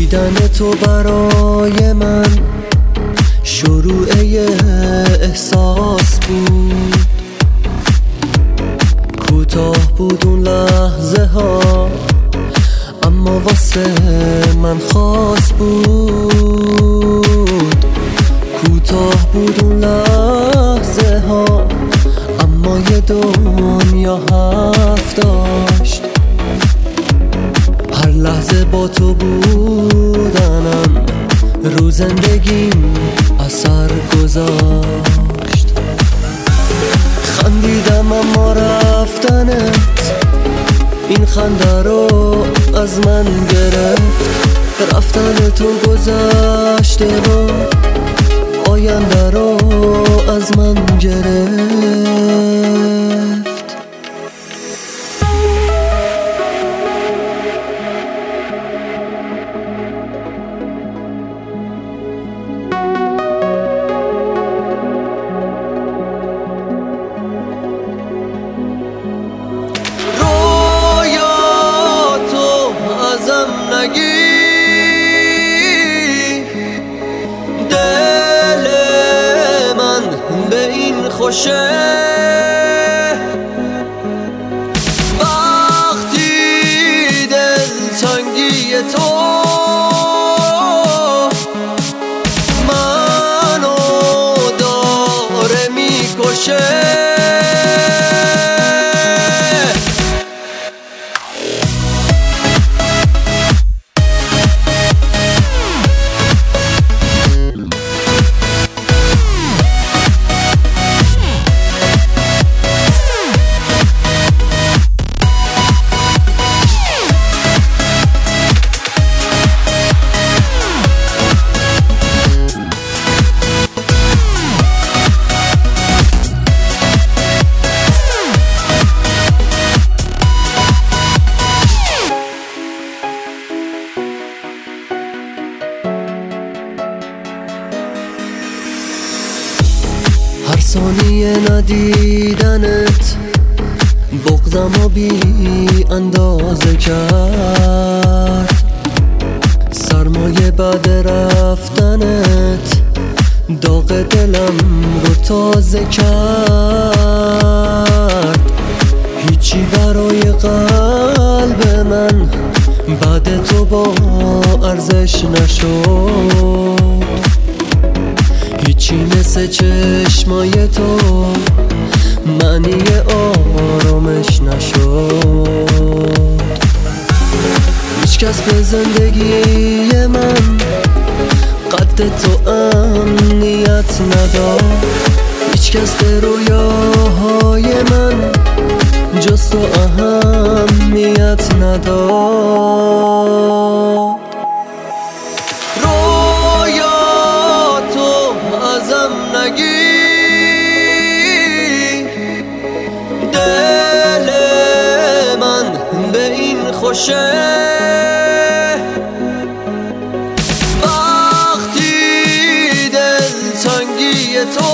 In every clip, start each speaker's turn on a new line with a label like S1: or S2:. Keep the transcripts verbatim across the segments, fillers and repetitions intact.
S1: دیدن تو برای من شروع احساس بود. کوتاه بود اون لحظه ها اما واسه من خاص بود. کوتاه بود اون لحظه ها اما یه دنیا حرف داشت. هر لحظه با تو بودنم رو زندگیم اثر گذاشت. خندیدم اما رفتنت این خنده رو از من گرفت. رفتن تو گذشته و آینده رو از من گرفت. دل من به این خوشه وقتی دلتنگی تو منو داره میکشه. هر ثانیه ندیدنت بغضم و بی اندازه کرد. سرمایه بعد رفتنت داغ دلم رو تازه کرد. هیچی برای قلب من بعد تو با ارزش نشد. هیچی مثل چشمای تو معنی آرامش نشد. هیچ کس به زندگی من قد تو امنیت نداد. هیچ کس به رویاهای من جز تو اهمیت نداد. دل من به این خوشه وقتی دلتنگی تو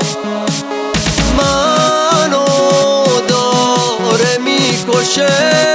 S1: منو داره میکشه.